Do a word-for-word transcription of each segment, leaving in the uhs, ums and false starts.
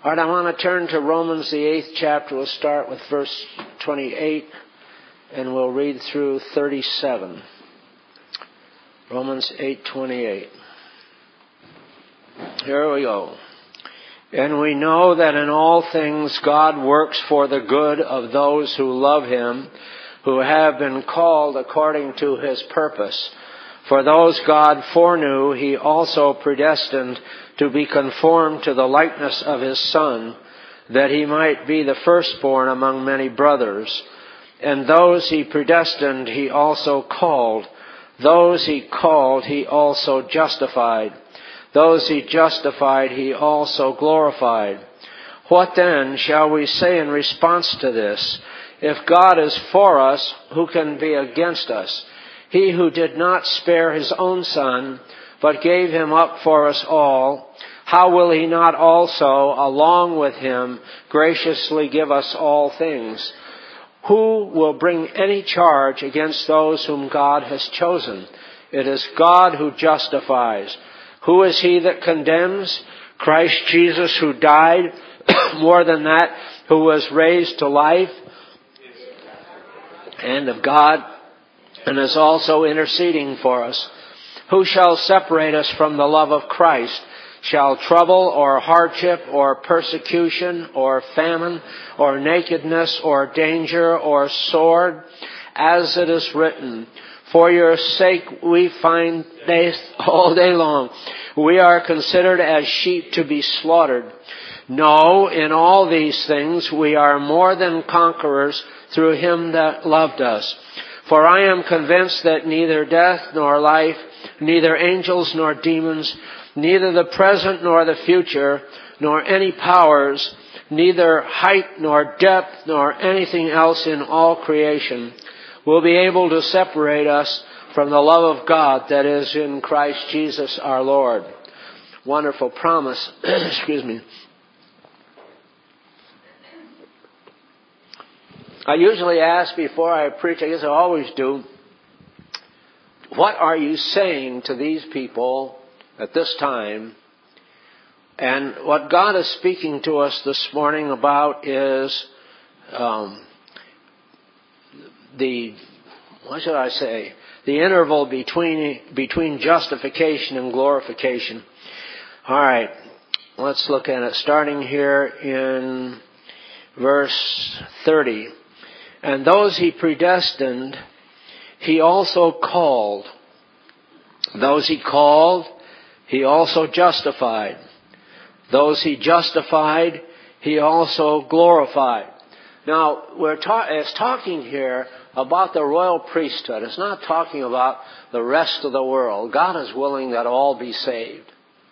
All right, I want to turn to Romans, the eighth chapter. We'll start with verse twenty-eight, and we'll read through thirty-seven. Romans eight twenty-eight. Here we go. And we know that in all things God works for the good of those who love Him, who have been called according to His purpose. For those God foreknew, He also predestined to be conformed to the likeness of His Son, that He might be the firstborn among many brothers. And those He predestined, He also called. Those He called, He also justified. Those He justified, He also glorified. What then shall we say in response to this? If God is for us, who can be against us? He who did not spare His own Son, but gave Him up for us all, how will He not also, along with Him, graciously give us all things? Who will bring any charge against those whom God has chosen? It is God who justifies. Who is he that condemns? Christ Jesus, who died, more than that, who was raised to life, and of God, and is also interceding for us. Who shall separate us from the love of Christ? Shall trouble or hardship or persecution or famine or nakedness or danger or sword? As it is written, for your sake we find death all day long. We are considered as sheep to be slaughtered. No, in all these things we are more than conquerors through Him that loved us. For I am convinced that neither death nor life, neither angels nor demons, neither the present nor the future, nor any powers, neither height nor depth, nor anything else in all creation will be able to separate us from the love of God that is in Christ Jesus our Lord. Wonderful promise. Excuse me. I usually ask before I preach, I guess I always do, what are you saying to these people at this time? And what God is speaking to us this morning about is um, the, what should I say, the interval between between justification and glorification. All right, let's look at it, starting here in verse thirty. And those He predestined, He also called. Those He called, He also justified. Those He justified, He also glorified. Now, we're ta- it's talking here about the royal priesthood. It's not talking about the rest of the world. God is willing that all be saved.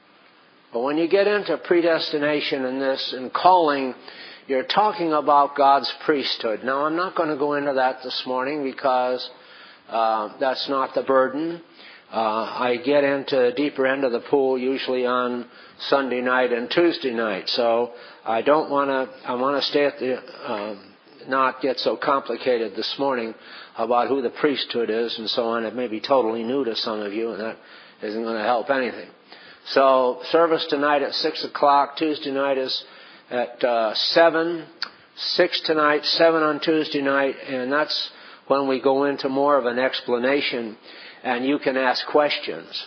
But when you get into predestination in this and calling, you're talking about God's priesthood. Now, I'm not going to go into that this morning because uh, that's not the burden. Uh, I get into the deeper end of the pool usually on Sunday night and Tuesday night. So I don't want to, I want to stay at the, um, not get so complicated this morning about who the priesthood is and so on. It may be totally new to some of you, and that isn't going to help anything. So service tonight at six o'clock. Tuesday night is at uh, seven. six tonight, seven on Tuesday night, and that's when we go into more of an explanation, and you can ask questions.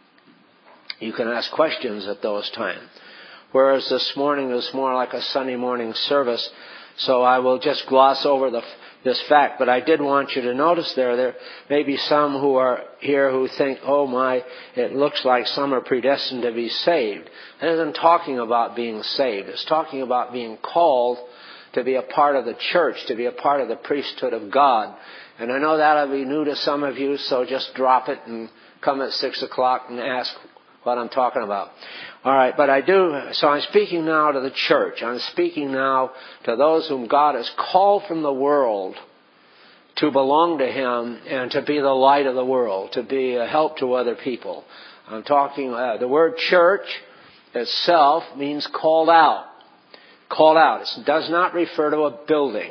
You can ask questions at those times. Whereas this morning is more like a Sunday morning service, so I will just gloss over the, this fact. But I did want you to notice there, there may be some who are here who think, oh my, it looks like some are predestined to be saved. It isn't talking about being saved. It's talking about being called to be a part of the church, to be a part of the priesthood of God. And I know that'll be new to some of you, so just drop it and come at six o'clock and ask what I'm talking about. All right, but I do, so I'm speaking now to the church. I'm speaking now to those whom God has called from the world to belong to Him and to be the light of the world, to be a help to other people. I'm talking, uh, the word church itself means called out. Called out. It does not refer to a building.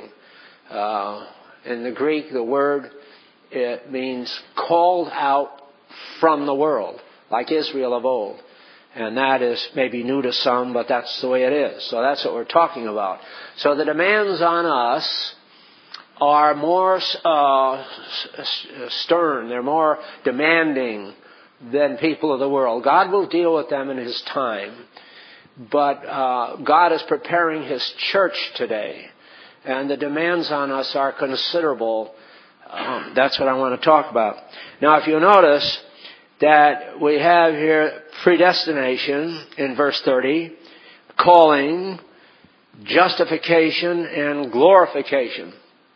Uh, in the Greek, the word, it means called out from the world, like Israel of old. And that is maybe new to some, but that's the way it is. So that's what we're talking about. So the demands on us are more uh, stern. They're more demanding than people of the world. God will deal with them in His time. But uh, God is preparing His church today. And the demands on us are considerable. Um, that's what I want to talk about. Now, if you notice that we have here predestination in verse thirty, calling, justification, and glorification.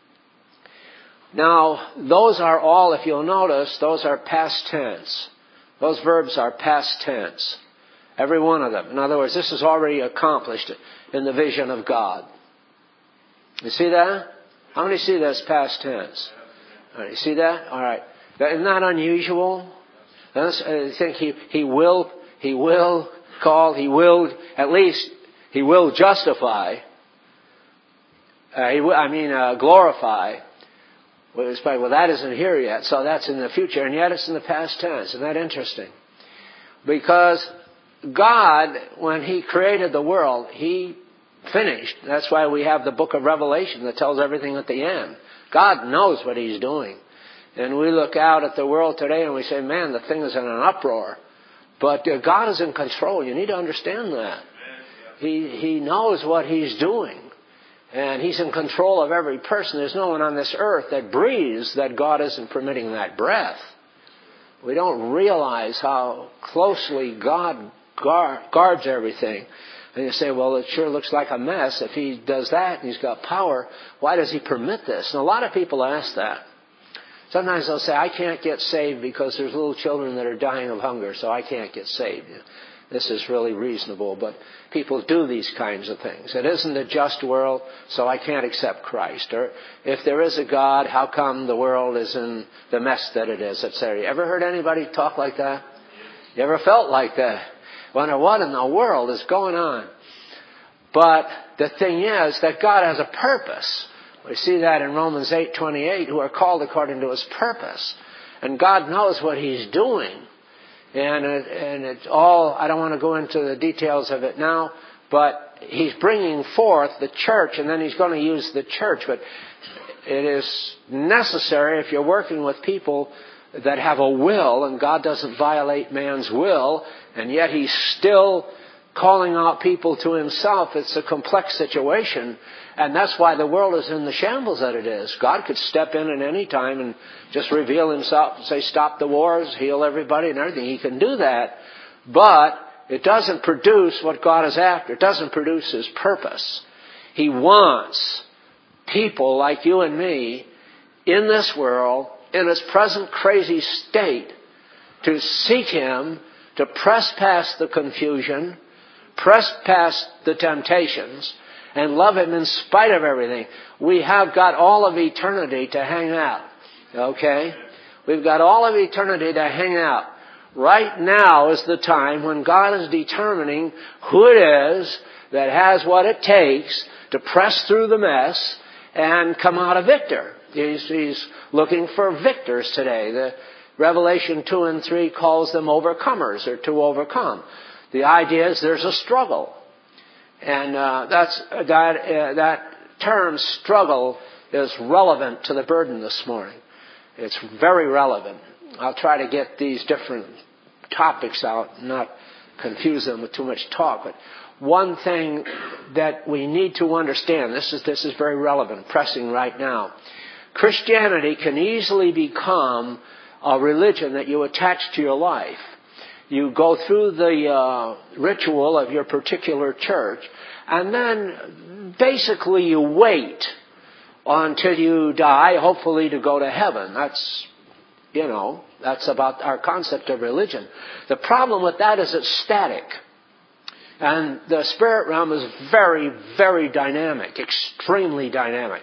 Now, those are all, if you'll notice, those are past tense. Those verbs are past tense. Every one of them. In other words, this is already accomplished in the vision of God. You see that? How many see that's past tense? All right, you see that? All right. Isn't that unusual? I think he, he will, he will call, he will, at least, he will justify. Uh, he will, I mean, uh, glorify. Well, it's probably, well, that isn't here yet, so that's in the future, and yet it's in the past tense. Isn't that interesting? Because God, when He created the world, He finished. That's why we have the book of Revelation that tells everything at the end. God knows what He's doing. And we look out at the world today and we say, man, the thing is in an uproar. But uh, God is in control. You need to understand that. He, he knows what He's doing. And He's in control of every person. There's no one on this earth that breathes that God isn't permitting that breath. We don't realize how closely God guards everything. And you say, well, it sure looks like a mess. If He does that and He's got power, why does He permit this? And a lot of people ask that. Sometimes they'll say, I can't get saved because there's little children that are dying of hunger, so I can't get saved. This is really reasonable, but people do these kinds of things. It isn't a just world, so I can't accept Christ. Or if there is a God, how come the world is in the mess that it is, et cetera. You ever heard anybody talk like that? You ever felt like that? Wonder what in the world is going on? But the thing is that God has a purpose. We see that in Romans eight twenty-eight, who are called according to His purpose. And God knows what He's doing. And it, and it's all, I don't want to go into the details of it now, but He's bringing forth the church, and then He's going to use the church. But it is necessary, if you're working with people that have a will, and God doesn't violate man's will, and yet He's still calling out people to Himself. It's a complex situation, and that's why the world is in the shambles that it is. God could step in at any time and just reveal Himself and say, stop the wars, heal everybody and everything. He can do that, but it doesn't produce what God is after. It doesn't produce His purpose. He wants people like you and me in this world, in its present crazy state, to seek Him, to press past the confusion, press past the temptations, and love Him in spite of everything. We have got all of eternity to hang out. Okay? We've got all of eternity to hang out. Right now is the time when God is determining who it is that has what it takes to press through the mess and come out a victor. He's, he's looking for victors today. The Revelation two and three calls them overcomers, or to overcome. The idea is there's a struggle. And uh, that's that uh, that term struggle is relevant to the burden this morning. It's very relevant. I'll try to get these different topics out, not confuse them with too much talk. But one thing that we need to understand, this is this is very relevant, pressing right now. Christianity can easily become a religion that you attach to your life. You go through the uh, ritual of your particular church, and then basically you wait until you die, hopefully to go to heaven. That's, you know, that's about our concept of religion. The problem with that is it's static. And the spirit realm is very, very dynamic, extremely dynamic.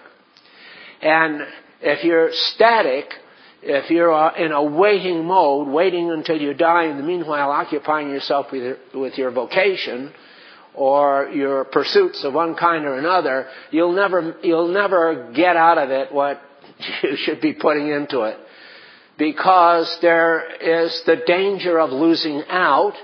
And if you're static, if you're in a waiting mode, waiting until you die, in the meanwhile occupying yourself with your, with your vocation or your pursuits of one kind or another, you'll never you'll never get out of it what you should be putting into it. Because there is the danger of losing out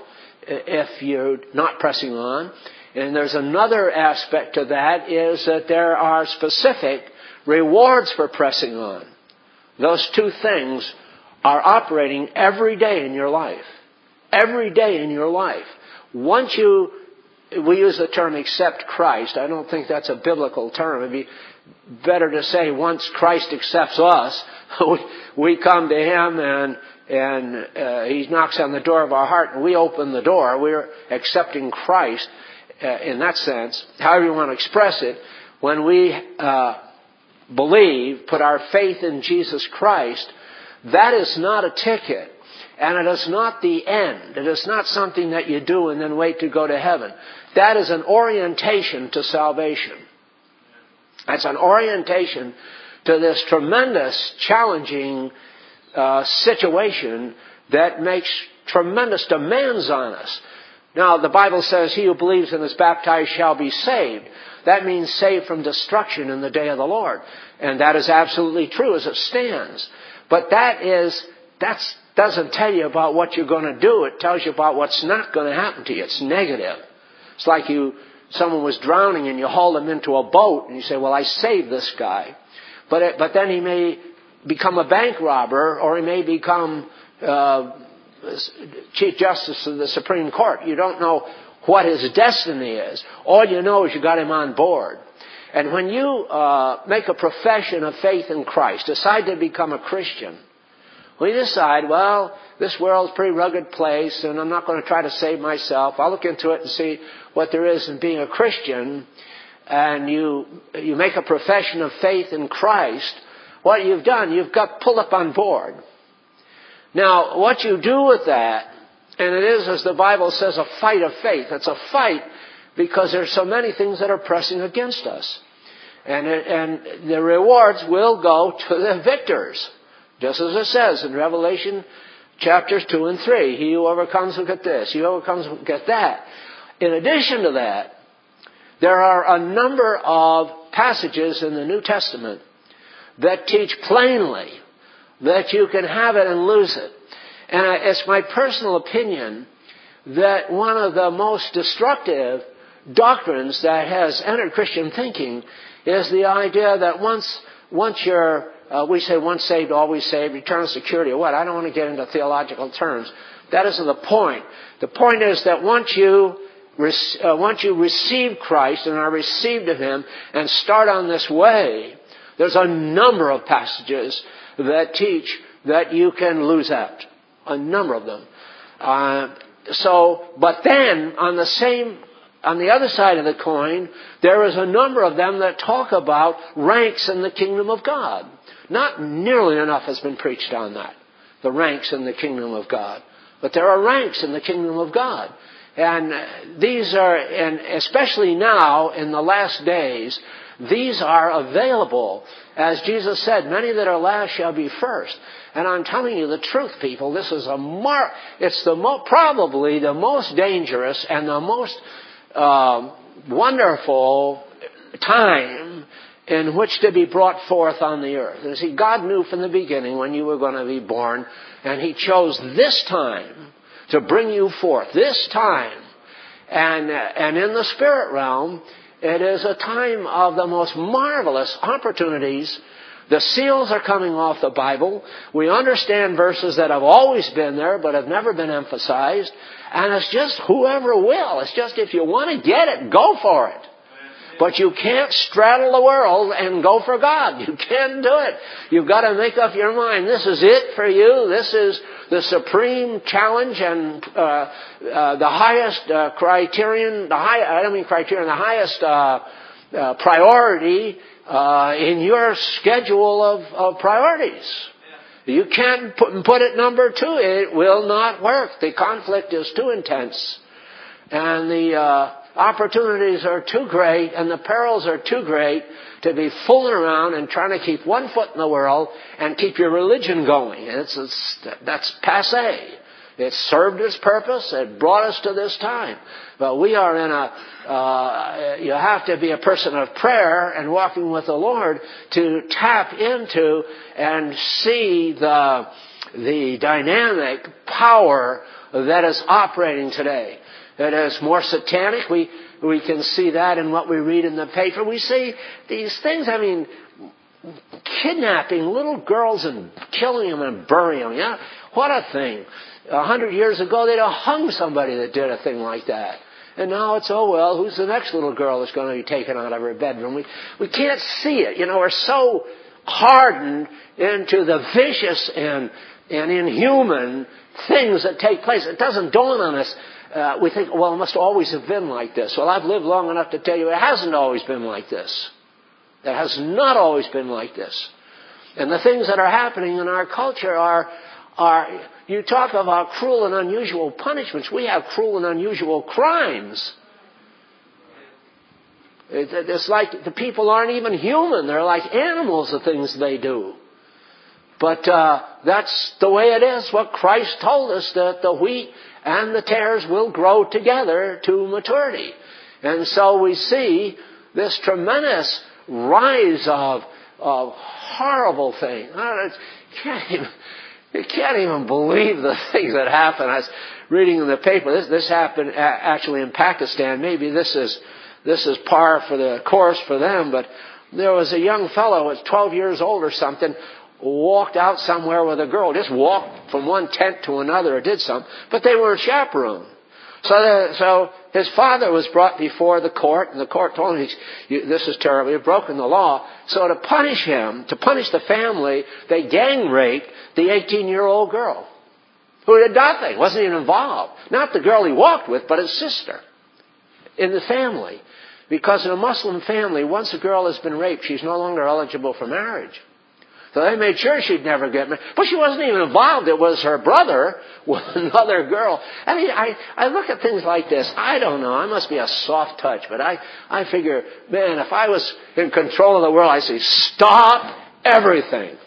if you're not pressing on. And there's another aspect to that, is that there are specific rewards for pressing on. Those two things are operating every day in your life. Every day in your life. Once you, we use the term accept Christ. I don't think that's a biblical term. It'd be better to say once Christ accepts us, we come to Him and and uh, He knocks on the door of our heart and we open the door. We're accepting Christ uh, in that sense. However you want to express it, when we uh, believe, put our faith in Jesus Christ, that is not a ticket. And it is not the end. It is not something that you do and then wait to go to heaven. That is an orientation to salvation. That's an orientation to this tremendous, challenging uh, situation that makes tremendous demands on us. Now, the Bible says, he who believes and is baptized shall be saved. That means saved from destruction in the day of the Lord. And that is absolutely true as it stands. But that is, that's, doesn't tell you about what you're going to do. It tells you about what's not going to happen to you. It's negative. It's like you, someone was drowning and you haul him into a boat and you say, well, I saved this guy. But it, but then he may become a bank robber, or he may become uh, Chief Justice of the Supreme Court. You don't know what his destiny is. All you know is you got him on board. And when you uh, make a profession of faith in Christ, decide to become a Christian, we decide, well, this world's a pretty rugged place, and I'm not going to try to save myself. I'll look into it and see what there is in being a Christian. And you you make a profession of faith in Christ. What you've done, you've got pulled up on board. Now, what you do with that, and it is, as the Bible says, a fight of faith. It's a fight because there's so many things that are pressing against us. And, it, and the rewards will go to the victors. Just as it says in Revelation chapters two and three. He who overcomes will get this. He who overcomes will get that. In addition to that, there are a number of passages in the New Testament that teach plainly that you can have it and lose it. And it's my personal opinion that one of the most destructive doctrines that has entered Christian thinking is the idea that once once you're, uh, we say once saved, always saved, eternal security or what. I don't want to get into theological terms. That isn't the point. The point is that once you uh, once you receive Christ and are received of Him and start on this way, there's a number of passages that teach that you can lose out. A number of them. Uh, so, but then on the same, on the other side of the coin, there is a number of them that talk about ranks in the kingdom of God. Not nearly enough has been preached on that. The ranks in the kingdom of God. But there are ranks in the kingdom of God. And these are, and especially now in the last days, these are available. As Jesus said, many that are last shall be first. And I'm telling you the truth, people, this is a mar- it's the mo- probably the most dangerous and the most uh, wonderful time in which to be brought forth on the earth. And see, God knew from the beginning when you were going to be born, and He chose this time to bring you forth, this time. And, and in the spirit realm, it is a time of the most marvelous opportunities. The seals are coming off the Bible. We understand verses that have always been there but have never been emphasized. And it's just whoever will. It's just if you want to get it, go for it. But you can't straddle the world and go for God. You can't do it. You've got to make up your mind. This is it for you. This is the supreme challenge and uh, uh, the highest uh, criterion, the high, I don't mean criterion, the highest uh, uh, priority uh, in your schedule of, of priorities. You can't put, put it number two. It will not work. The conflict is too intense. And the uh, opportunities are too great and the perils are too great to be fooling around and trying to keep one foot in the world and keep your religion going. It's, it's, that's passé. It served its purpose. It brought us to this time. But we are in a, uh, you have to be a person of prayer and walking with the Lord to tap into and see the, the dynamic power that is operating today. It is more satanic. We we can see that in what we read in the paper. We see these things, I mean, kidnapping little girls and killing them and burying them. Yeah, what a thing. A hundred years ago, they'd have hung somebody that did a thing like that. And now it's, oh, well, who's the next little girl that's going to be taken out of her bedroom? We, we can't see it. You know, we're so hardened into the vicious and, and inhuman things that take place. It doesn't dawn on us. Uh, we think, well, it must always have been like this. Well, I've lived long enough to tell you it hasn't always been like this. It has not always been like this. And the things that are happening in our culture are, are, you talk about cruel and unusual punishments. We have cruel and unusual crimes. It, it's like the people aren't even human. They're like animals, the things they do. But uh, that's the way it is. What Christ told us, that the wheat and the tares will grow together to maturity. And so we see this tremendous rise of, of horrible things. You can't even, you can't even believe the things that happen. I was reading in the paper, this, this happened actually in Pakistan. Maybe this is, this is par for the course for them, but there was a young fellow who was twelve years old or something, walked out somewhere with a girl, just walked from one tent to another or did something, but they weren't chaperoned. So, the, so his father was brought before the court, and the court told him, he's, you, this is terrible, you've broken the law. So to punish him, to punish the family, they gang raped the eighteen-year-old girl, who did nothing, wasn't even involved. Not the girl he walked with, but his sister in the family. Because in a Muslim family, once a girl has been raped, she's no longer eligible for marriage. So they made sure she'd never get married. But she wasn't even involved. It was her brother with another girl. I mean, I, I look at things like this. I don't know. I must be a soft touch. But I, I figure, man, if I was in control of the world, I'd say, stop everything.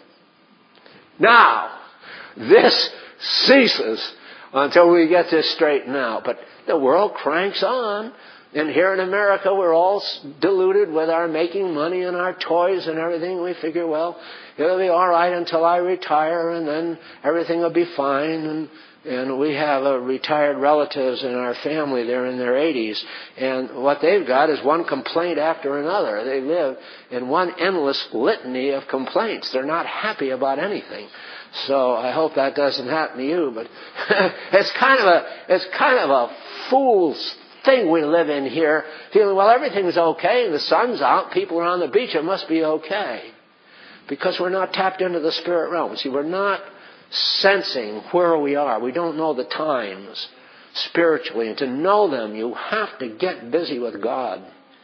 Now, this ceases until we get this straightened out. But the world cranks on. And here in America, we're all deluded with our making money and our toys and everything. We figure, well, it'll be all right until I retire, and then everything will be fine. And, and we have uh, retired relatives in our family. They're in their eighties. And what they've got is one complaint after another. They live in one endless litany of complaints. They're not happy about anything. So I hope that doesn't happen to you. But it's kind of a, it's kind of a fool's thing we live in here, feeling, well, everything's okay, the sun's out, people are on the beach, it must be okay. Because we're not tapped into the spirit realm. See, we're not sensing where we are. We don't know the times spiritually. And to know them, you have to get busy with God.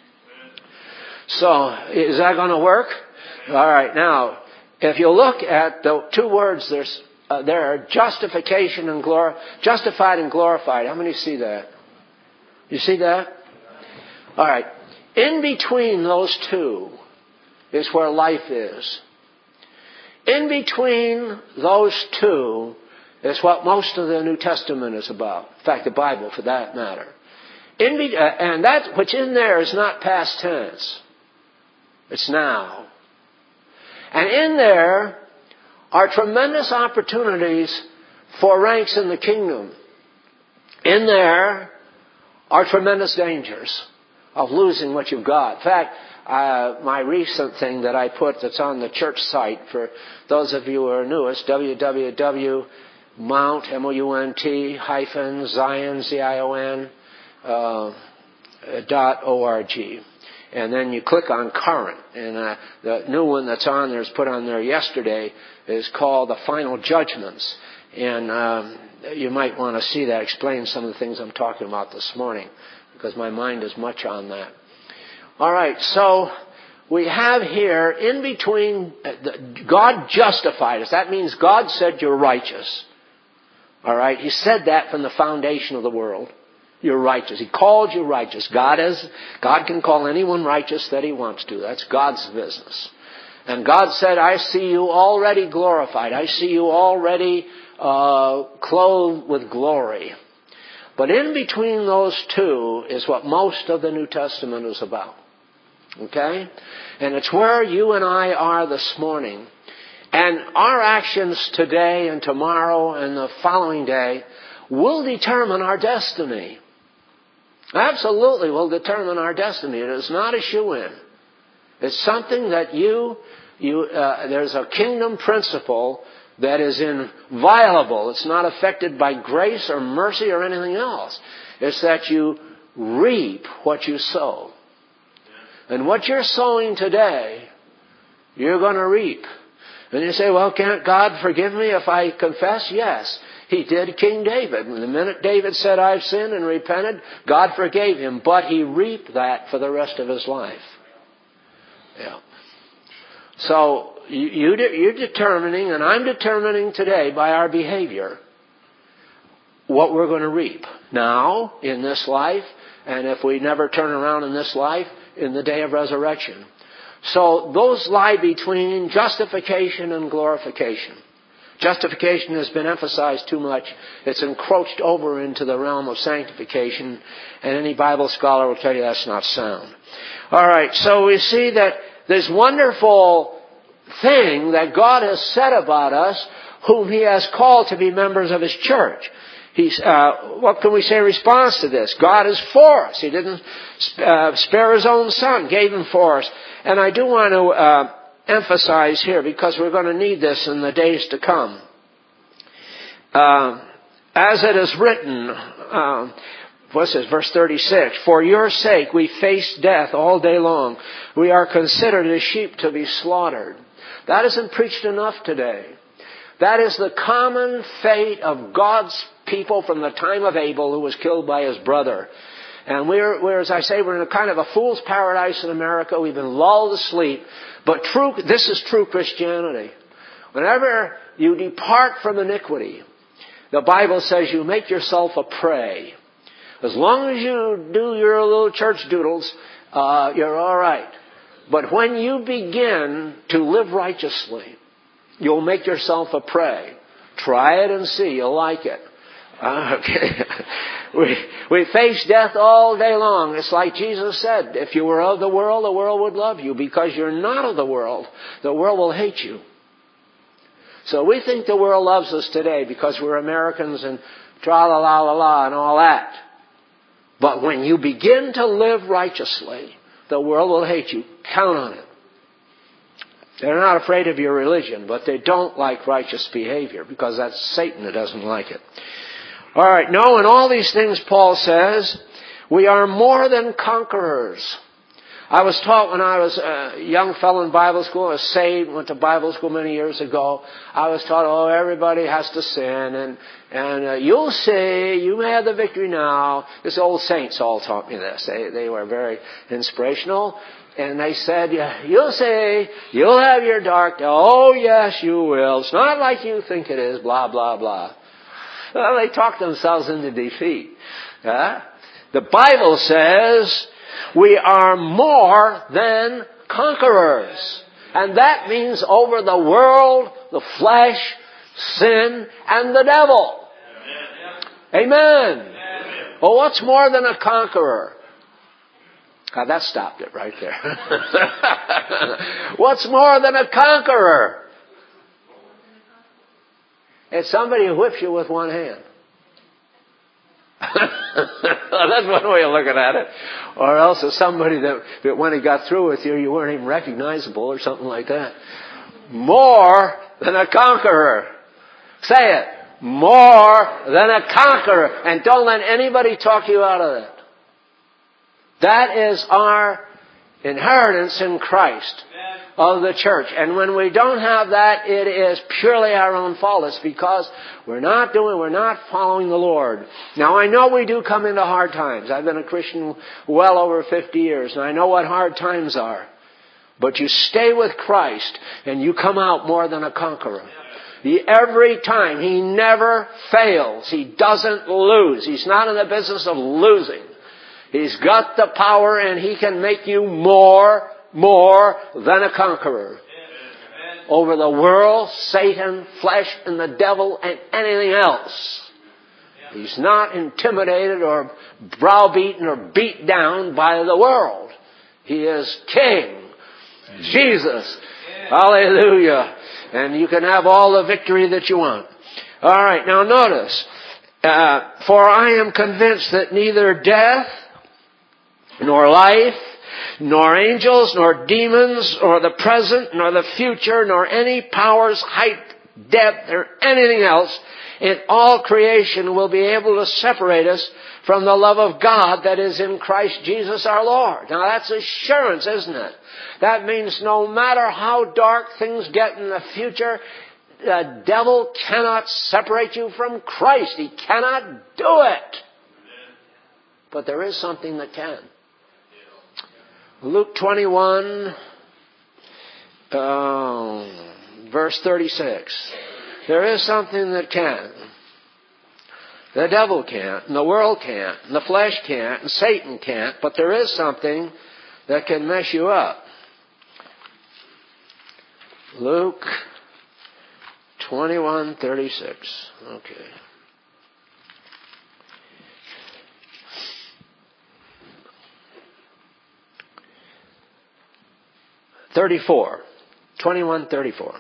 So, is that going to work? All right, now, if you look at the two words there's, uh, there, justification and glor- justified and glorified. How many see that? You see that? All right. In between those two is where life is. In between those two is what most of the New Testament is about. In fact, the Bible, for that matter. In be- uh, and that which in there is not past tense. It's now. And in there are tremendous opportunities for ranks in the kingdom. In there are tremendous dangers of losing what you've got. In fact, uh, my recent thing that I put that's on the church site, for those of you who are newest, w w w dot mount, M O U N T, hyphen, Zion, Z I O N, uh, dot O R G. And then you click on current. And uh, the new one that's on there is put on there yesterday is called The Final Judgments. And um, you might want to see that, explain some of the things I'm talking about this morning, because my mind is much on that. All right, so we have here in between, God justified us. That means God said you're righteous. All right, He said that from the foundation of the world. You're righteous. He called you righteous. God is, God can call anyone righteous that He wants to. That's God's business. And God said, I see you already glorified. I see you already uh, clothed with glory. But in between those two is what most of the New Testament is about. Okay? And it's where you and I are this morning. And our actions today and tomorrow and the following day will determine our destiny. Absolutely will determine our destiny. It is not a shoo-in. It's something that you, you uh, there's a kingdom principle that is inviolable. It's not affected by grace or mercy or anything else. It's that you reap what you sow. And what you're sowing today, you're going to reap. And you say, well, can't God forgive me if I confess? Yes, He did King David. And the minute David said, I've sinned and repented, God forgave him. But he reaped that for the rest of his life. Yeah. So you, you're determining, and I'm determining today by our behavior, what we're going to reap now in this life, and if we never turn around in this life, in the day of resurrection. So those lie between justification and glorification. Justification has been emphasized too much. It's encroached over into the realm of sanctification, and any Bible scholar will tell you that's not sound. All right, so we see that this wonderful thing that God has said about us, whom He has called to be members of His church. He's, uh, what can we say in response to this? God is for us. He didn't uh, spare His own Son, gave Him for us. And I do want to uh, emphasize here, because we're going to need this in the days to come. Uh, as it is written, uh, what's this, verse thirty-six, for your sake we face death all day long. We are considered as sheep to be slaughtered. That isn't preached enough today. That is the common fate of God's people from the time of Abel, who was killed by his brother. And we're, we're, as I say, we're in a kind of a fool's paradise in America. We've been lulled to sleep. But true, this is true Christianity. Whenever you depart from iniquity, the Bible says you make yourself a prey. As long as you do your little church doodles, uh, you're all right. But when you begin to live righteously, you'll make yourself a prey. Try it and see. You'll like it. Uh, okay. we, we face death all day long. It's like Jesus said, if you were of the world, the world would love you. Because you're not of the world, the world will hate you. So we think the world loves us today because we're Americans and tra-la-la-la-la and all that. But when you begin to live righteously, the world will hate you. Count on it. They're not afraid of your religion, but they don't like righteous behavior because that's Satan that doesn't like it. All right, no, in all these things, Paul says, we are more than conquerors. I was taught when I was a young fellow in Bible school, I was saved, went to Bible school many years ago. I was taught, oh, everybody has to sin, and and uh, you'll see, you may have the victory now. This old saints all taught me this. They they were very inspirational. And they said, yeah, you'll see, you'll have your dark day. Oh, yes, you will. It's not like you think it is, blah, blah, blah. Well, they talked themselves into defeat. Uh, the Bible says we are more than conquerors. And that means over the world, the flesh, sin, and the devil. Amen. Amen. Well, what's more than a conqueror? God, that stopped it right there. What's more than a conqueror? It's somebody who whips you with one hand. That's one way of looking at it. Or else it's somebody that, that when he got through with you, you weren't even recognizable or something like that. More than a conqueror. Say it. More than a conqueror. And don't let anybody talk you out of that. That is our inheritance in Christ of the church. And when we don't have that, it is purely our own fault. It's because we're not doing, we're not following the Lord. Now, I know we do come into hard times. I've been a Christian well over fifty years, and I know what hard times are. But you stay with Christ, and you come out more than a conqueror. He, every time, He never fails. He doesn't lose. He's not in the business of losing. He's got the power, and He can make you more, more than a conqueror. Amen. Over the world, Satan, flesh, and the devil, and anything else. Yeah. He's not intimidated or browbeaten or beat down by the world. He is King. Amen. Jesus. Yeah. Hallelujah. And you can have all the victory that you want. All right, now notice. Uh, for I am convinced that neither death, nor life, nor angels, nor demons, nor the present, nor the future, nor any powers, height, depth, or anything else in all creation will be able to separate us from the love of God that is in Christ Jesus our Lord. Now that's assurance, isn't it? That means no matter how dark things get in the future, the devil cannot separate you from Christ. He cannot do it. But there is something that can. Luke twenty-one, uh, verse thirty-six. There is something that can. The devil can't, and the world can't, and the flesh can't, and Satan can't, but there is something that can mess you up. Luke twenty-one thirty-six. Okay. thirty-four. twenty-one thirty-four.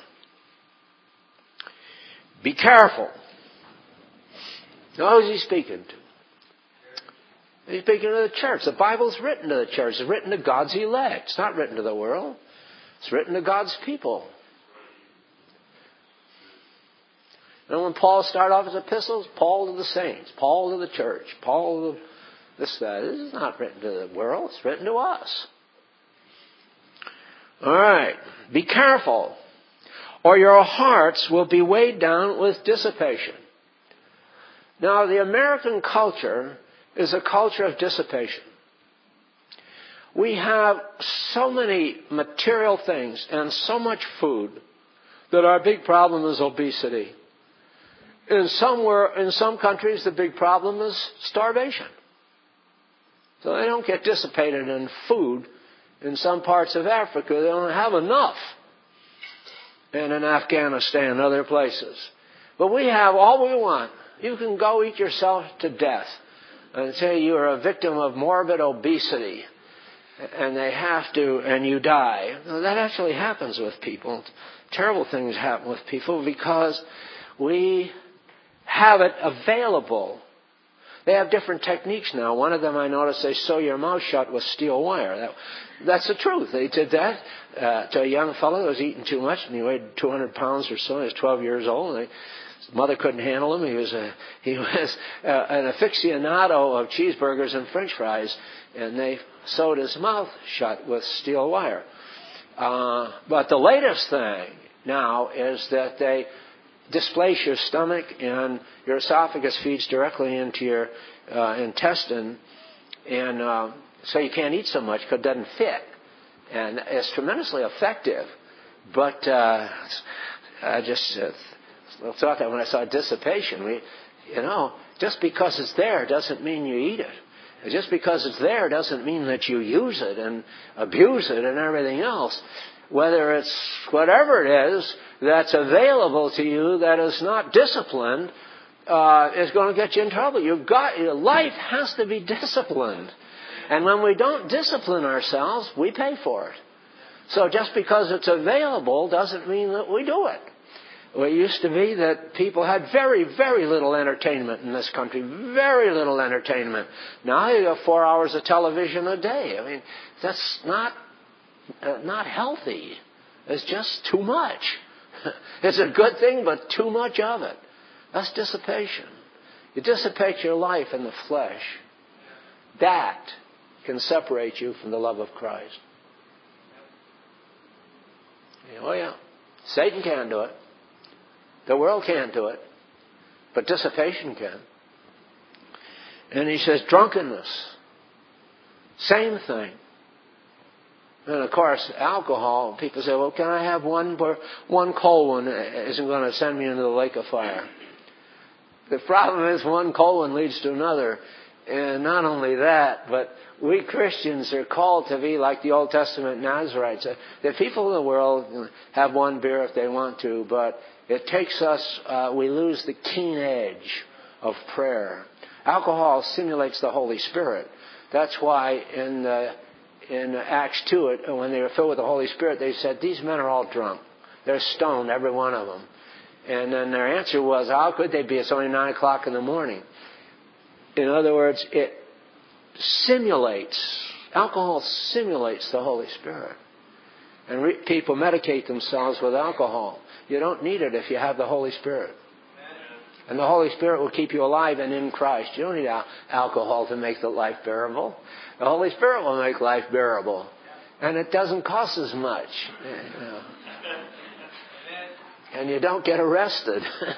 Be careful. Now, who's he speaking to? He's speaking to the church. The Bible's written to the church. It's written to God's elect. It's not written to the world. It's written to God's people. And when Paul started off his epistles, Paul to the saints, Paul to the church, Paul to this, that. This is not written to the world. It's written to us. All right. Be careful, or your hearts will be weighed down with dissipation. Now, the American culture is a culture of dissipation. We have so many material things and so much food that our big problem is obesity. In somewhere, in some countries, the big problem is starvation. So they don't get dissipated in food. In some parts of Africa, they don't have enough. And in Afghanistan and other places. But we have all we want. You can go eat yourself to death and say you're a victim of morbid obesity. And they have to, and you die. Now, that actually happens with people. Terrible things happen with people because we have it available. They have different techniques now. One of them, I noticed, they sew your mouth shut with steel wire. That, that's the truth. They did that uh, to a young fellow who was eating too much, and he weighed two hundred pounds or so. He was twelve years old, and they, his mother couldn't handle him. He was a, he was uh, an aficionado of cheeseburgers and French fries, and they sewed his mouth shut with steel wire. Uh, but the latest thing now is that they displace your stomach, and your esophagus feeds directly into your uh, intestine, and uh, so you can't eat so much because it doesn't fit. And it's tremendously effective. But uh, I just uh, thought that when I saw dissipation, we, you know, just because it's there doesn't mean you eat it. And just because it's there doesn't mean that you use it and abuse it and everything else. Whether it's whatever it is that's available to you that is not disciplined, uh, is going to get you in trouble. You've got, your life has to be disciplined. And when we don't discipline ourselves, we pay for it. So just because it's available doesn't mean that we do it. Well, it used to be that people had very, very little entertainment in this country. Very little entertainment. Now you have four hours of television a day. I mean, that's not Uh, not healthy. It's just too much. It's a good thing, but too much of it. That's dissipation. You dissipate your life in the flesh. That can separate you from the love of Christ. Oh yeah. Satan can't do it. The world can't do it. But dissipation can. And he says drunkenness. Same thing. And of course, alcohol, people say, well, can I have one, one cold one isn't going to send me into the lake of fire. The problem is one cold one leads to another. And not only that, but we Christians are called to be like the Old Testament Nazarites. The people in the world have one beer if they want to, but it takes us, uh, we lose the keen edge of prayer. Alcohol simulates the Holy Spirit. That's why in the In Acts two, when they were filled with the Holy Spirit, they said, these men are all drunk. They're stoned, every one of them. And then their answer was, how could they be? It's only nine o'clock in the morning. In other words, it simulates, alcohol simulates the Holy Spirit. And re- people medicate themselves with alcohol. You don't need it if you have the Holy Spirit. And the Holy Spirit will keep you alive and in Christ. You don't need al- alcohol to make the life bearable. The Holy Spirit will make life bearable. And it doesn't cost as much. You know. And you don't get arrested.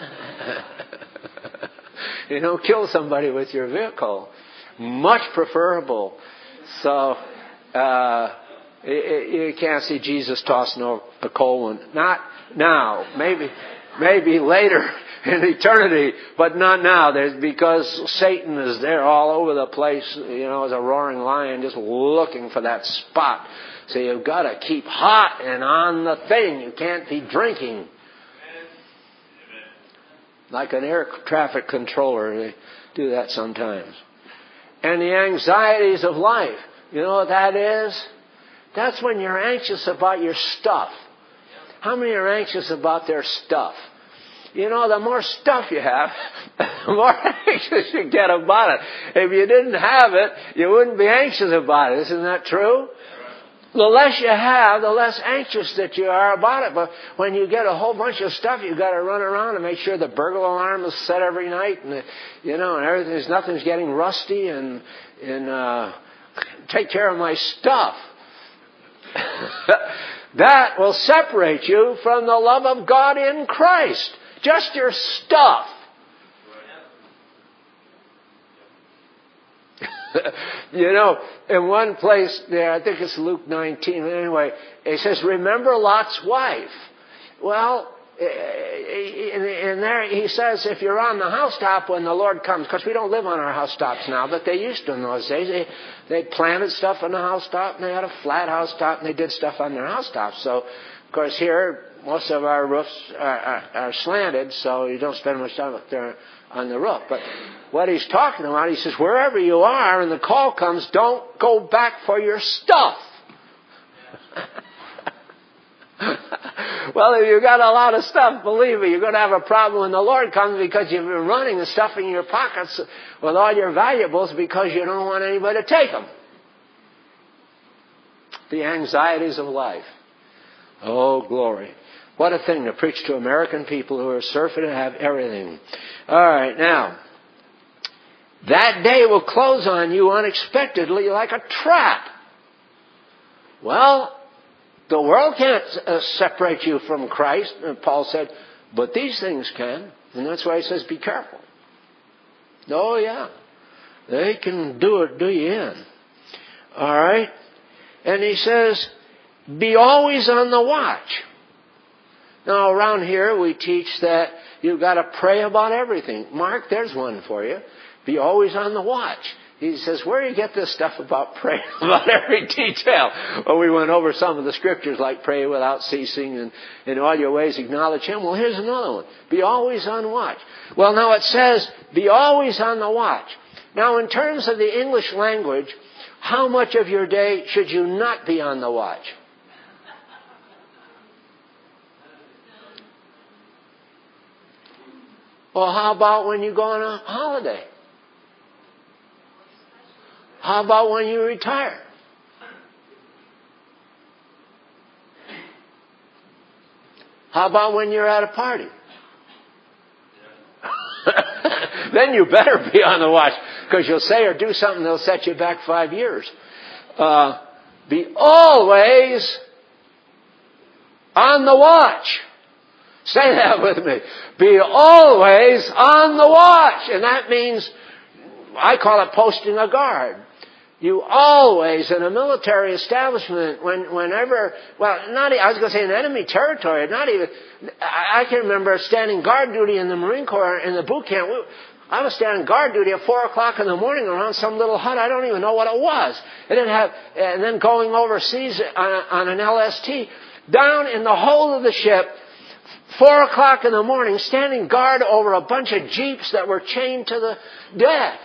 You don't kill somebody with your vehicle. Much preferable. So, uh, you can't see Jesus tossing a cold one. Not now. Maybe, maybe later in eternity, but not now. There's, because Satan is there all over the place, you know, as a roaring lion, just looking for that spot. So you've got to keep hot and on the thing. You can't be drinking. Like an air traffic controller, they do that sometimes. And the anxieties of life. You know what that is? That's when you're anxious about your stuff. How many are anxious about their stuff? You know, the more stuff you have, the more anxious you get about it. If you didn't have it, you wouldn't be anxious about it. Isn't that true? The less you have, the less anxious that you are about it. But when you get a whole bunch of stuff, you've got to run around and make sure the burglar alarm is set every night, and the, you know, and everything, nothing's getting rusty, and and uh, take care of my stuff. That will separate you from the love of God in Christ. Just your stuff. You know, in one place there, I think it's Luke nineteen, anyway, it says, remember Lot's wife. Well, in there he says, if you're on the housetop when the Lord comes, because we don't live on our housetops now, but they used to in those days. They, they planted stuff on the housetop, and they had a flat housetop, and they did stuff on their housetops. So, of course, here, most of our roofs are, are, are slanted, so you don't spend much time up there on the roof. But what he's talking about, he says, wherever you are and the call comes, don't go back for your stuff. Well, if you've got a lot of stuff, believe me, you're going to have a problem when the Lord comes, because you've been running and stuffing your pockets with all your valuables because you don't want anybody to take them. The anxieties of life. Oh, glory. What a thing to preach to American people who are surfing and have everything. All right, now, that day will close on you unexpectedly like a trap. Well, the world can't uh, separate you from Christ, and Paul said, but these things can. And that's why he says, be careful. Oh, yeah. They can do it, do you in. All right? And he says, be always on the watch. Now, around here, we teach that you've got to pray about everything. Mark, there's one for you. Be always on the watch. He says, where do you get this stuff about praying about every detail? Well, we went over some of the scriptures like pray without ceasing and in all your ways acknowledge Him. Well, here's another one. Be always on watch. Well, now it says, be always on the watch. Now, in terms of the English language, how much of your day should you not be on the watch? Well, how about when you go on a holiday? How about when you retire? How about when you're at a party? Then you better be on the watch, because you'll say or do something that'll set you back five years. Uh, be always on the watch. Say that with me. Be always on the watch. And that means, I call it posting a guard. You always, in a military establishment, when, whenever, well, not, I was going to say in enemy territory, not even, I, I can remember standing guard duty in the Marine Corps in the boot camp. We, I was standing guard duty at four o'clock in the morning around some little hut. I don't even know what it was. It didn't have, and then going overseas on, a, on an L S T, down in the hold of the ship, four o'clock in the morning, standing guard over a bunch of jeeps that were chained to the deck.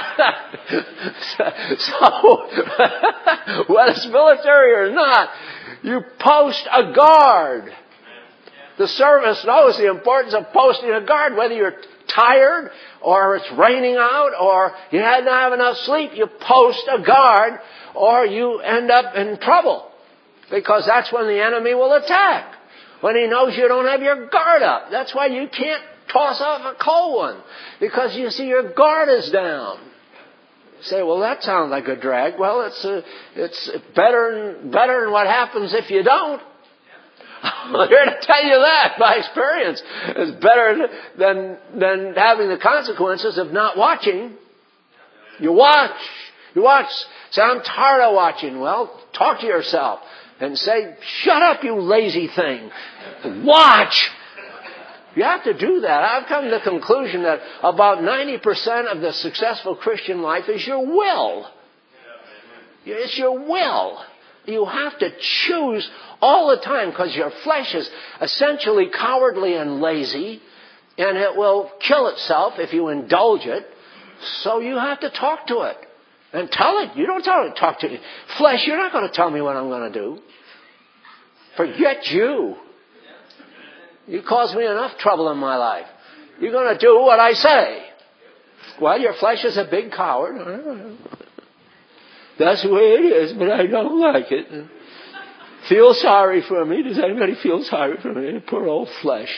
so, so whether it's military or not, You post a guard. The service knows the importance of posting a guard. Whether you're tired or it's raining out or you hadn't have enough sleep, you post a guard or you end up in trouble. Because that's when the enemy will attack. When he knows you don't have your guard up. That's why you can't toss off a cold one. Because you see your guard is down. You say, well, that sounds like a drag. Well, it's uh, it's better than, better than what happens if you don't. I'm here to tell you that by experience. It's better than than having the consequences of not watching. You watch. You watch. Say, I'm tired of watching. Well, talk to yourself and say, shut up, you lazy thing. Watch. You have to do that. I've come to the conclusion that about ninety percent of the successful Christian life is your will. It's your will. You have to choose all the time because your flesh is essentially cowardly and lazy, and it will kill itself if you indulge it. So you have to talk to it and tell it. You don't tell it, talk to it. Flesh, you're not going to tell me what I'm going to do. Forget you. You caused me enough trouble in my life. You're going to do what I say. Well, your flesh is a big coward. That's the way it is, but I don't like it. Feel sorry for me. Does anybody feel sorry for me? Poor old flesh.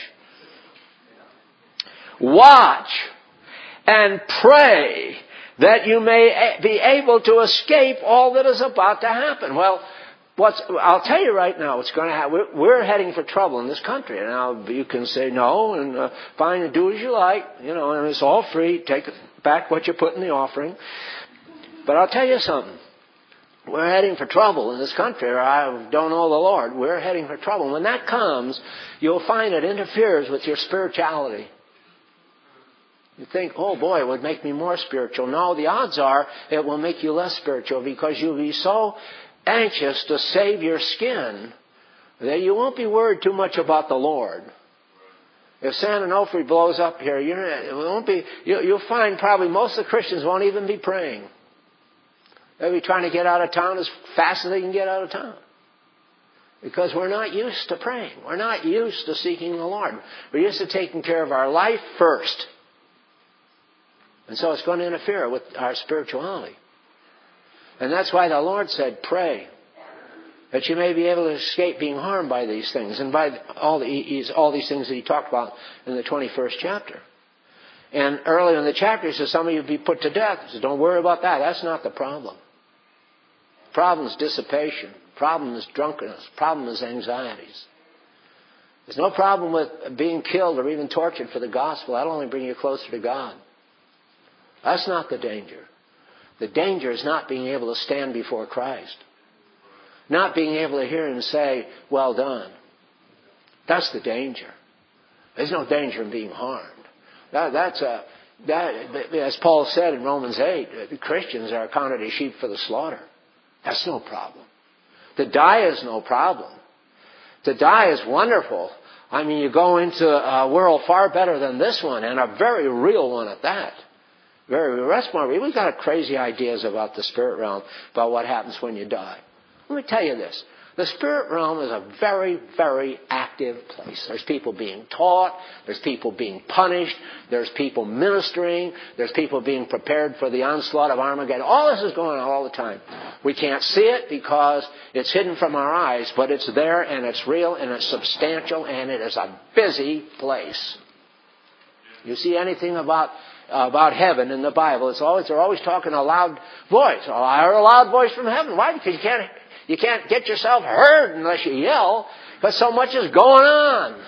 Watch and pray that you may be able to escape all that is about to happen. Well, what's, I'll tell you right now what's going to happen. We're, we're heading for trouble in this country. And now you can say no and uh, fine and do as you like. You know, and it's all free. Take back what you put in the offering. But I'll tell you something. We're heading for trouble in this country, or I don't know the Lord. We're heading for trouble. When that comes, you'll find it interferes with your spirituality. You think, oh boy, it would make me more spiritual. No, the odds are it will make you less spiritual because you'll be so anxious to save your skin that you won't be worried too much about the Lord. If San Onofre blows up here, you know, it won't be. You, you'll find probably most of the Christians won't even be praying. They'll be trying to get out of town as fast as they can get out of town. Because we're not used to praying. We're not used to seeking the Lord. We're used to taking care of our life first. And so it's going to interfere with our spirituality. And that's why the Lord said, pray. That you may be able to escape being harmed by these things. And by all, the, all these things that he talked about in the twenty-first chapter. And earlier in the chapter he says, some of you will be put to death. He says, don't worry about that. That's not the problem. Problem is dissipation. Problem is drunkenness. Problem is anxieties. There's no problem with being killed or even tortured for the gospel. That'll only bring you closer to God. That's not the danger. The danger is not being able to stand before Christ. Not being able to hear him say, well done. That's the danger. There's no danger in being harmed. That, that's a, that, as Paul said in Romans eight, Christians are counted as sheep for the slaughter. That's no problem. To die is no problem. To die is wonderful. I mean, you go into a world far better than this one, and a very real one at that. Very real. That's more real. We've got crazy ideas about the spirit realm, about what happens when you die. Let me tell you this. The spirit realm is a very, very active place. There's people being taught. There's people being punished. There's people ministering. There's people being prepared for the onslaught of Armageddon. All this is going on all the time. We can't see it because it's hidden from our eyes, but it's there and it's real and it's substantial and it is a busy place. You see anything about uh, about heaven in the Bible, it's always they're always talking a loud voice. Oh, I heard a loud voice from heaven. Why? Because you can't You can't get yourself heard unless you yell, because so much is going on.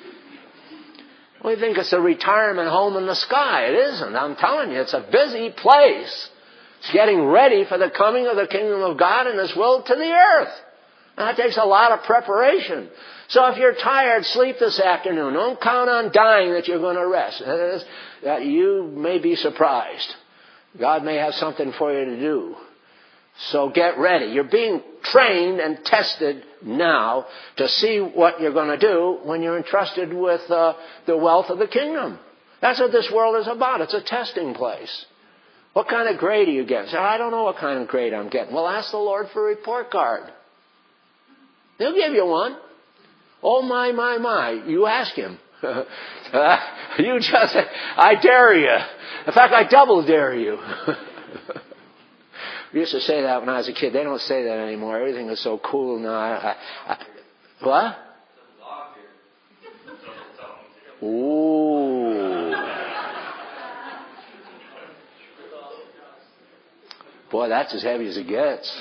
We think it's a retirement home in the sky. It isn't. I'm telling you, it's a busy place. It's getting ready for the coming of the kingdom of God and His will to the earth. And that takes a lot of preparation. So if you're tired, sleep this afternoon. Don't count on dying that you're going to rest. That you may be surprised. God may have something for you to do. So get ready. You're being trained and tested now to see what you're going to do when you're entrusted with uh, the wealth of the kingdom. That's what this world is about. It's a testing place. What kind of grade do you get? Say, I don't know what kind of grade I'm getting. Well, ask the Lord for a report card. He'll give you one. Oh, my, my, my. You ask him. uh, you just, I dare you. In fact, I double dare you. We used to say that when I was a kid. They don't say that anymore. Everything is so cool now. I, I, I, what? Ooh. Boy, that's as heavy as it gets.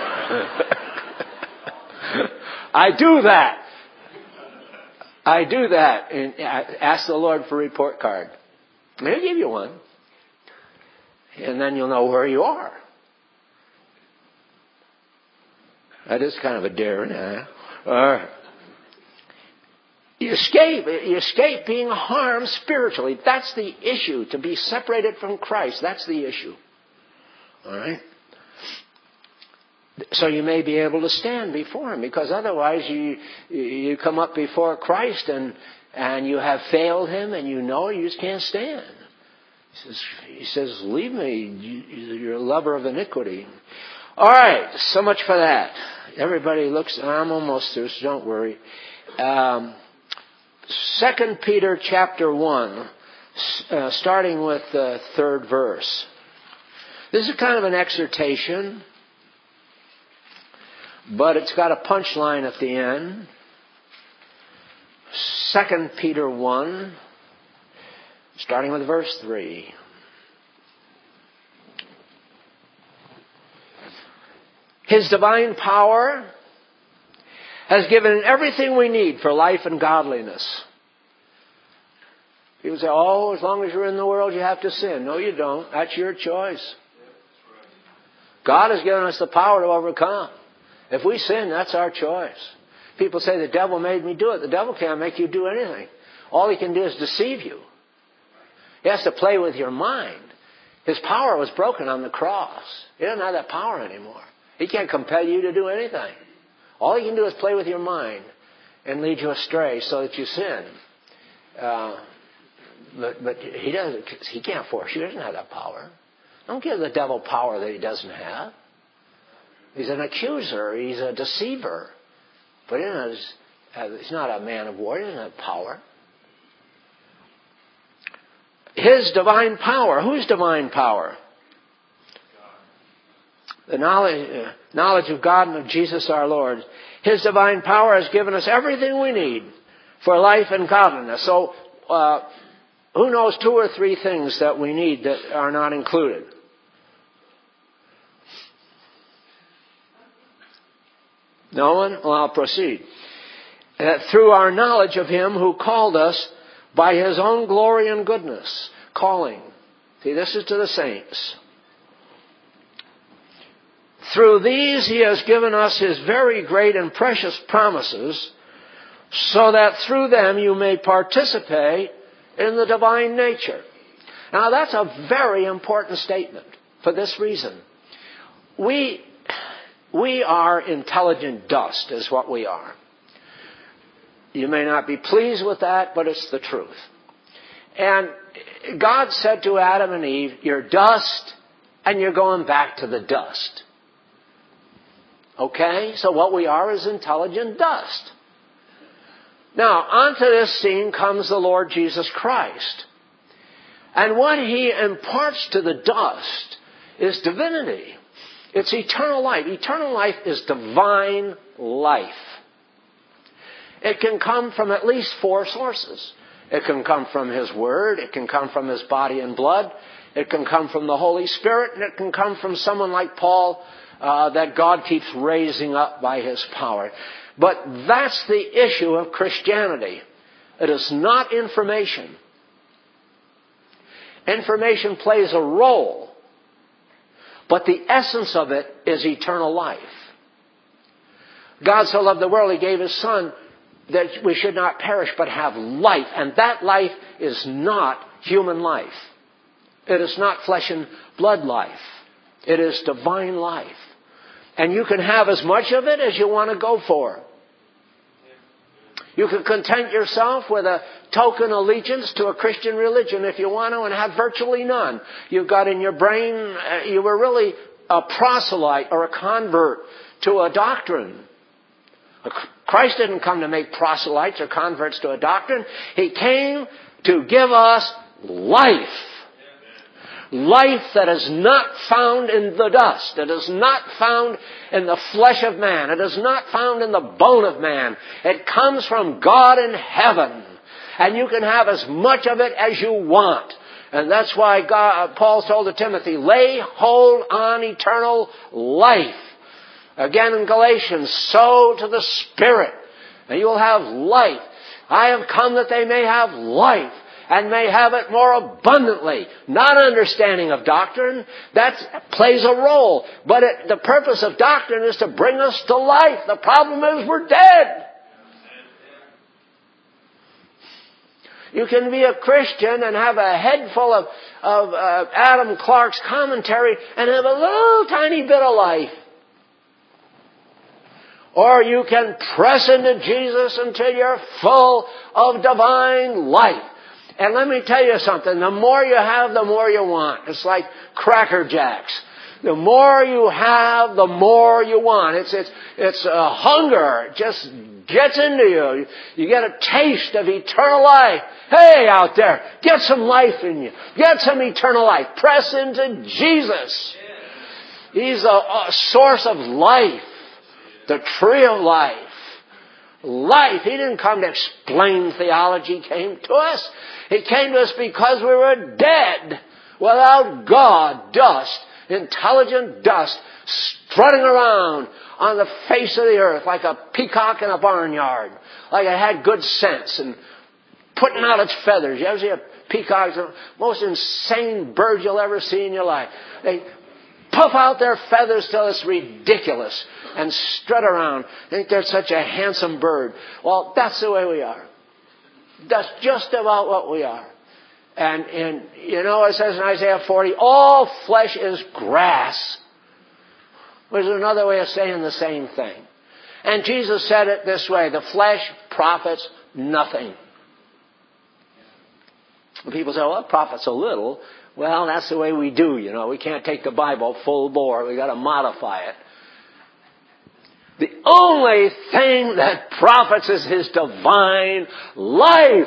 I do that. I do that. And ask the Lord for a report card. He'll give you one. And then you'll know where you are. That is kind of a dare now. Uh, you escape. You escape being harmed spiritually. That's the issue. To be separated from Christ. That's the issue. All right? So you may be able to stand before Him, because otherwise you you come up before Christ and and you have failed Him and you know you just can't stand. He says, he says, leave me. You're a lover of iniquity. All right, so much for that. Everybody looks, I'm almost through, so don't worry. Um, Second Peter chapter one, uh, starting with the third verse. This is kind of an exhortation, but it's got a punchline at the end. Second Peter one, starting with verse three. His divine power has given everything we need for life and godliness. People say, oh, as long as you're in the world, you have to sin. No, you don't. That's your choice. God has given us the power to overcome. If we sin, that's our choice. People say, the devil made me do it. The devil can't make you do anything. All he can do is deceive you. He has to play with your mind. His power was broken on the cross. He doesn't have that power anymore. He can't compel you to do anything. All he can do is play with your mind and lead you astray so that you sin. Uh, but but he doesn't. He can't force you. He doesn't have that power. Don't give the devil power that he doesn't have. He's an accuser. He's a deceiver. But he's not a man of war. He doesn't have power. His divine power. Whose divine power? The knowledge, uh, knowledge of God and of Jesus our Lord. His divine power has given us everything we need for life and godliness. So, uh, who knows two or three things that we need that are not included? No one? Well, I'll proceed. That through our knowledge of Him who called us by His own glory and goodness. Calling. See, this is to the saints. Through these He has given us His very great and precious promises, so that through them you may participate in the divine nature. Now that's a very important statement for this reason. We, we are intelligent dust is what we are. You may not be pleased with that, but it's the truth. And God said to Adam and Eve, you're dust and you're going back to the dust. Okay? So what we are is intelligent dust. Now, onto this scene comes the Lord Jesus Christ. And what He imparts to the dust is divinity. It's eternal life. Eternal life is divine life. It can come from at least four sources. It can come from His Word. It can come from His body and blood. It can come from the Holy Spirit. And it can come from someone like Paul, Uh, that God keeps raising up by His power. But that's the issue of Christianity. It is not information. Information plays a role, but the essence of it is eternal life. God so loved the world, He gave His Son that we should not perish but have life. And that life is not human life. It is not flesh and blood life. It is divine life. And you can have as much of it as you want to go for. You can content yourself with a token allegiance to a Christian religion if you want to and have virtually none. You've got in your brain, uh, you were really a proselyte or a convert to a doctrine. Christ didn't come to make proselytes or converts to a doctrine. He came to give us life. Life that is not found in the dust. It is not found in the flesh of man. It is not found in the bone of man. It comes from God in heaven. And you can have as much of it as you want. And that's why God, Paul told to Timothy, lay hold on eternal life. Again in Galatians, sow to the Spirit, and you will have life. I have come that they may have life, and may have it more abundantly. Not understanding of doctrine, that plays a role. But it, the purpose of doctrine is to bring us to life. The problem is we're dead. You can be a Christian and have a head full of, of uh, Adam Clark's commentary and have a little tiny bit of life. Or you can press into Jesus until you're full of divine life. And let me tell you something. The more you have, the more you want. It's like Cracker Jacks. The more you have, the more you want. It's it's it's a hunger. It just gets into you. You get a taste of eternal life. Hey, out there, get some life in you. Get some eternal life. Press into Jesus. He's a, a source of life. The tree of life. Life. He didn't come to explain theology. He came to us. He came to us because we were dead, without God, dust, intelligent dust, strutting around on the face of the earth like a peacock in a barnyard, like it had good sense and putting out its feathers. You ever see a peacock? The most insane bird you'll ever see in your life. They puff out their feathers till it's ridiculous and strut around. They think they're such a handsome bird. Well, that's the way we are. That's just about what we are. And, and you know, it says in Isaiah forty, all flesh is grass. Which is another way of saying the same thing. And Jesus said it this way, the flesh profits nothing. And people say, well, it profits a little. Well, that's the way we do, you know. We can't take the Bible full bore. We've got to modify it. The only thing that profits is His divine life.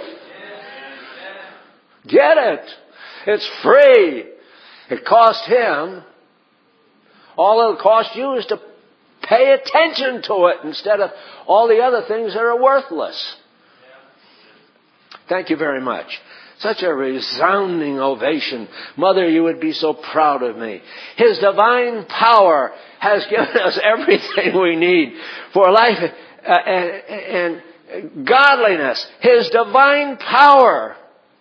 Get it. It's free. It cost Him. All it'll cost you is to pay attention to it instead of all the other things that are worthless. Thank you very much. Such a resounding ovation. Mother, you would be so proud of me. His divine power has given us everything we need for life uh, and, and godliness. His divine power.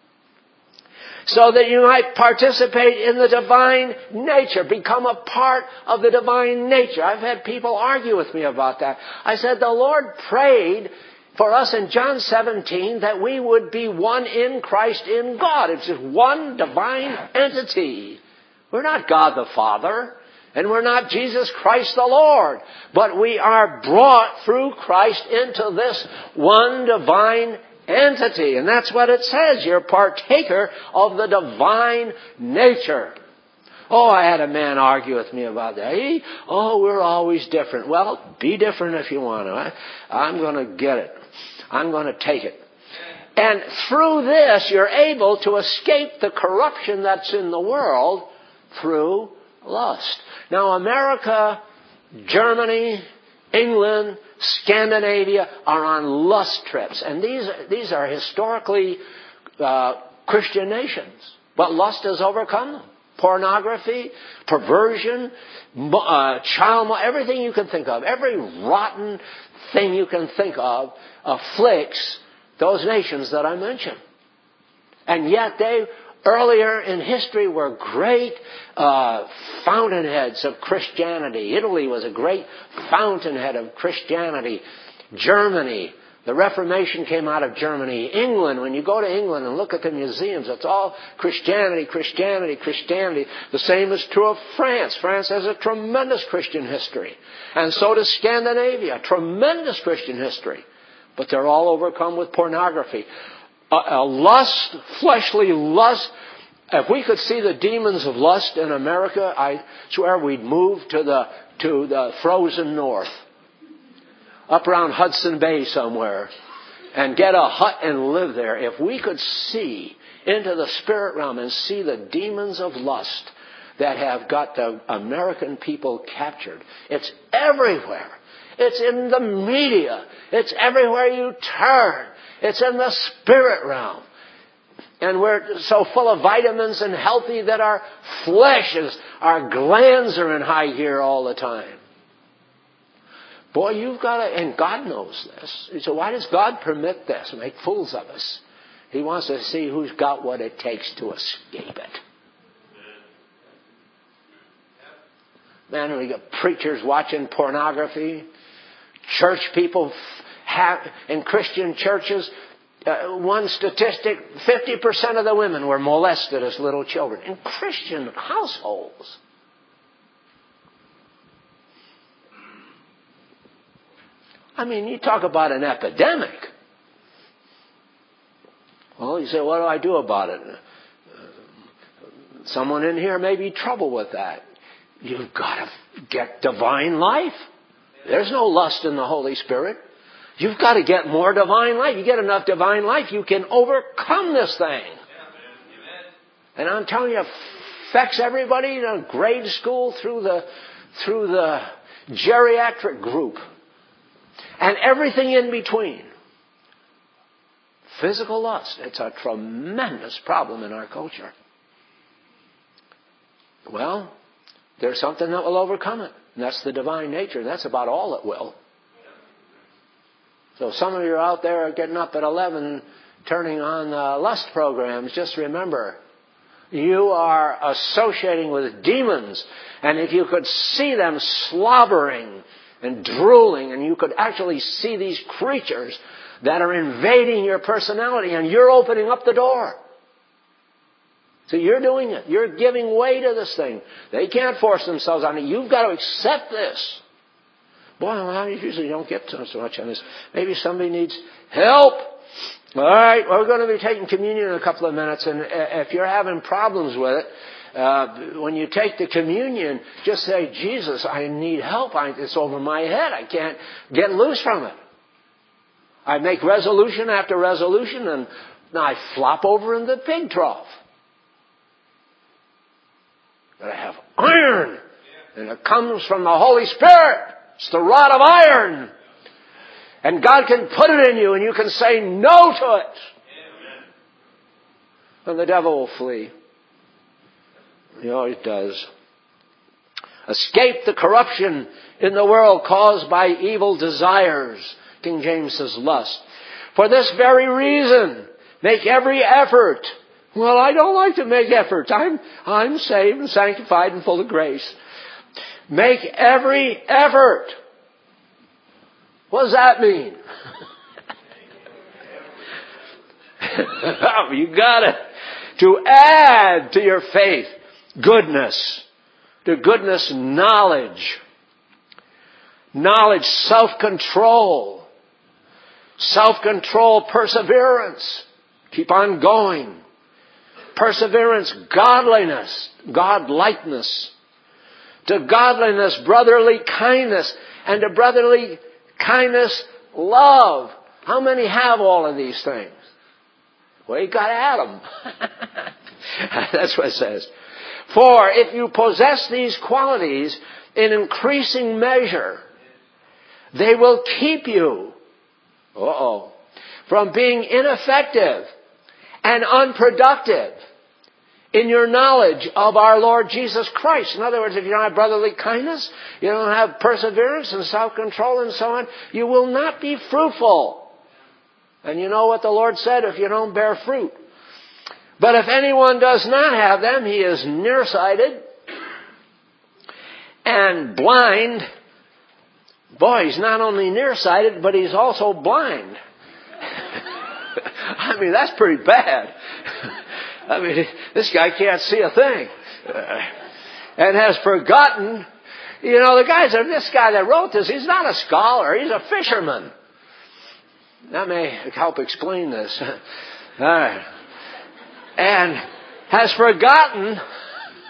So that you might participate in the divine nature. Become a part of the divine nature. I've had people argue with me about that. I said the Lord prayed for us in John seventeen that we would be one in Christ in God. It's just one divine entity. We're not God the Father, and we're not Jesus Christ the Lord, but we are brought through Christ into this one divine entity. And that's what it says. You're partaker of the divine nature. Oh, I had a man argue with me about that. He, oh, we're always different. Well, be different if you want to. I, I'm going to get it. I'm going to take it. And through this, you're able to escape the corruption that's in the world through lust. Now, America, Germany, England, Scandinavia are on lust trips. And these, these are historically uh, Christian nations. But lust has overcome them. Pornography, perversion, uh, child, everything you can think of, every rotten thing you can think of afflicts those nations that I mentioned. And yet they, earlier in history, were great uh, fountainheads of Christianity. Italy was a great fountainhead of Christianity. Germany, the Reformation came out of Germany. England, when you go to England and look at the museums, it's all Christianity, Christianity, Christianity. The same is true of France. France has a tremendous Christian history. And so does Scandinavia, tremendous Christian history. But they're all overcome with pornography. A, a lust, fleshly lust. If we could see the demons of lust in America, I swear we'd move to the, to the frozen north. up around Hudson Bay somewhere and get a hut and live there. If we could see into the spirit realm and see the demons of lust that have got the American people captured. It's everywhere. It's in the media. It's everywhere you turn. It's in the spirit realm. And we're so full of vitamins and healthy that our flesh is, our glands are in high gear all the time. Boy, you've got to, and God knows this. So why does God permit this, make fools of us? He wants to see who's got what it takes to escape it. Man, we got preachers watching pornography. Church people have, in Christian churches, uh, one statistic, fifty percent of the women were molested as little children. In Christian households. I mean, you talk about an epidemic. Well, you say, what do I do about it? Uh, someone in here may be trouble with that. You've got to get divine life. There's no lust in the Holy Spirit. You've got to get more divine life. You get enough divine life, you can overcome this thing. And I'm telling you, it affects everybody in grade school through the, through the geriatric group. And everything in between. Physical lust. It's a tremendous problem in our culture. Well, there's something that will overcome it. And that's the divine nature. That's about all it will. So some of you are out there getting up at eleven, turning on uh, lust programs. Just remember, you are associating with demons. And if you could see them slobbering and drooling, and you could actually see these creatures that are invading your personality, and you're opening up the door. So you're doing it. You're giving way to this thing. They can't force themselves on it. You've got to accept this. Boy, well, I usually don't get so much on this. Maybe somebody needs help. All right, we're going to be taking communion in a couple of minutes, and if you're having problems with it, uh, when you take the communion, just say, Jesus, I need help. I, it's over my head. I can't get loose from it. I make resolution after resolution, and I flop over in the pig trough. But I have iron, and it comes from the Holy Spirit. It's the rod of iron. And God can put it in you, and you can say no to it. And the devil will flee. He always does. Escape the corruption in the world caused by evil desires. King James says lust. For this very reason, make every effort. Well, I don't like to make efforts. I'm, I'm saved and sanctified and full of grace. Make every effort. What does that mean? You got it. To add to your faith goodness. To goodness, knowledge. Knowledge, self-control. Self-control, perseverance. Keep on going. Perseverance, godliness, godlikeness. To godliness, brotherly kindness. And to brotherly kindness, love. How many have all of these things? Well, you got to add them. That's what it says. For if you possess these qualities in increasing measure, they will keep you, uh-oh, from being ineffective and unproductive in your knowledge of our Lord Jesus Christ. In other words, if you don't have brotherly kindness, you don't have perseverance and self-control and so on, you will not be fruitful. And you know what the Lord said, if you don't bear fruit. But if anyone does not have them, he is nearsighted and blind. Boy, he's not only nearsighted, but he's also blind. I mean, that's pretty bad. I mean, this guy can't see a thing. Uh, and has forgotten, you know, the guys, this guy that wrote this, he's not a scholar, he's a fisherman. That may help explain this. All right. And has forgotten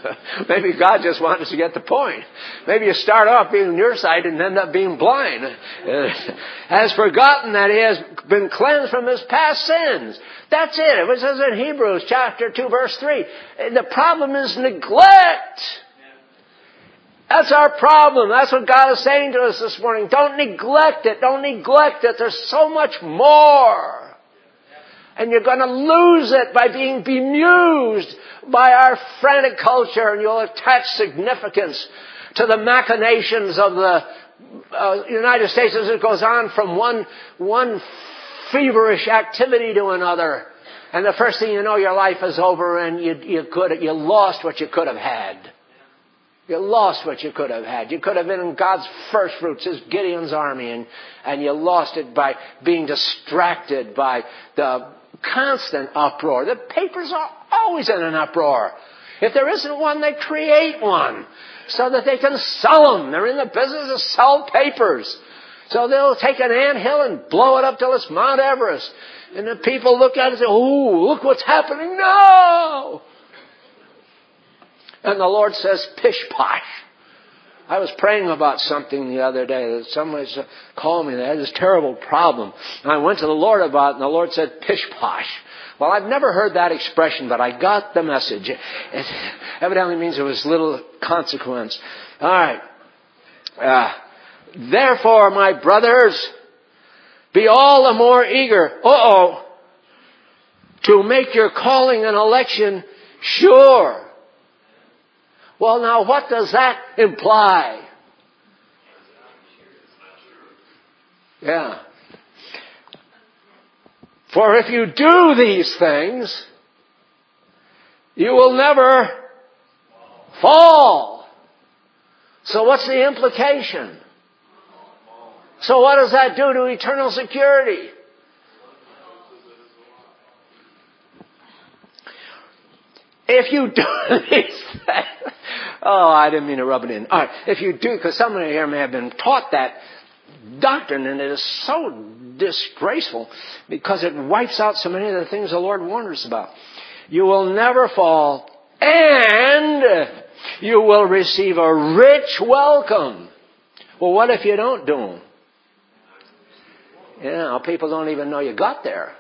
Maybe God just wanted us to get the point. Maybe you start off being nearsighted and end up being blind. Has forgotten that he has been cleansed from his past sins. That's it. It says in Hebrews chapter two verse three. The problem is neglect. That's our problem. That's what God is saying to us this morning. Don't neglect it. Don't neglect it. There's so much more. And you're going to lose it by being bemused by our frantic culture, and you'll attach significance to the machinations of the uh, United States as it goes on from one, one feverish activity to another. And the first thing you know, your life is over and you, you could, you lost what you could have had. You lost what you could have had. You could have been in God's first fruits, His Gideon's army, and, and you lost it by being distracted by the constant uproar. The papers are always in an uproar. If there isn't one, they create one so that they can sell them. They're in the business of sell papers. So they'll take an anthill and blow it up till it's Mount Everest. And the people look at it and say, "Oh, look what's happening now." And the Lord says, pish posh. I was praying about something the other day that somebody called me. They had this terrible problem. And I went to the Lord about it, and the Lord said, pish posh. Well, I've never heard that expression, but I got the message. It evidently means there was little consequence. All right. Uh, Therefore, my brothers, be all the more eager, uh-oh, to make your calling and election sure. Well, now, what does that imply? Yeah. For if you do these things, you will never fall. So what's the implication? So what does that do to eternal security? If you do these things, oh, I didn't mean to rub it in. All right, if you do, because some of you here may have been taught that doctrine, and it is so disgraceful because it wipes out so many of the things the Lord warned us about. You will never fall, and you will receive a rich welcome. Well, what if you don't do them? Yeah, people don't even know you got there.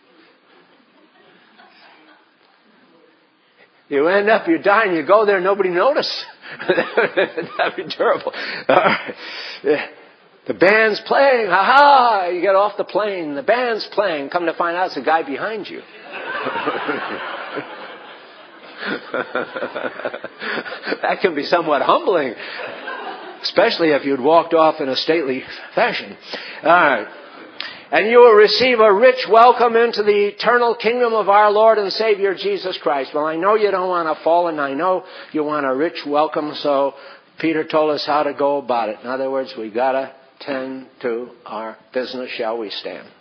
You end up, you die, and you go there, nobody notices. That'd be terrible. Uh, the band's playing, ha-ha! You get off the plane, the band's playing. Come to find out, it's the guy behind you. That can be somewhat humbling, especially if you'd walked off in a stately fashion. All right. And you will receive a rich welcome into the eternal kingdom of our Lord and Savior Jesus Christ. Well, I know you don't want to fall, and I know you want a rich welcome, so Peter told us how to go about it. In other words, we got to tend to our business. Shall we stand?